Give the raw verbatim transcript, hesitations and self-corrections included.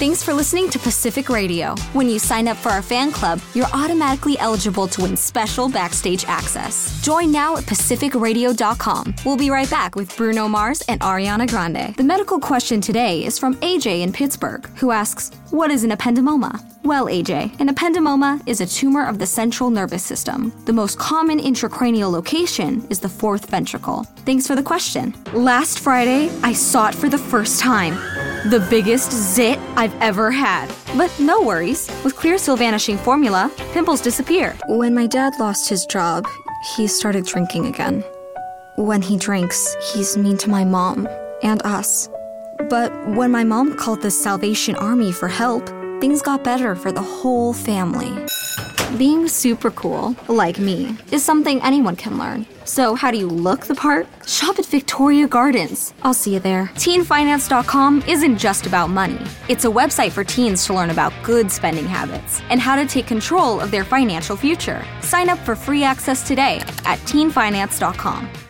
Thanks for listening to Pacific Radio. When you sign up for our fan club, you're automatically eligible to win special backstage access. Join now at pacific radio dot com. We'll be right back with Bruno Mars and Ariana Grande. The medical question today is from A J in Pittsburgh, who asks, what is an ependymoma? Well, A J, an ependymoma is a tumor of the central nervous system. The most common intracranial location is the fourth ventricle. Thanks for the question. Last Friday, I saw it for the first time. The biggest zit I've ever had. But no worries. With Clearasil Vanishing Formula, pimples disappear. When my dad lost his job, he started drinking again. When he drinks, he's mean to my mom and us. But when my mom called the Salvation Army for help, things got better for the whole family. Being super cool, like me, is something anyone can learn. So how do you look the part? Shop at Victoria Gardens. I'll see you there. teen finance dot com isn't just about money. It's a website for teens to learn about good spending habits and how to take control of their financial future. Sign up for free access today at teen finance dot com.